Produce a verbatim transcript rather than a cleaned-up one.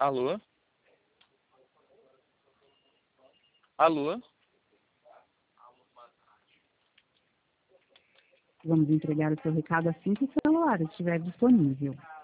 Alô? Alô? Vamos entregar o seu recado assim que o celular estiver disponível.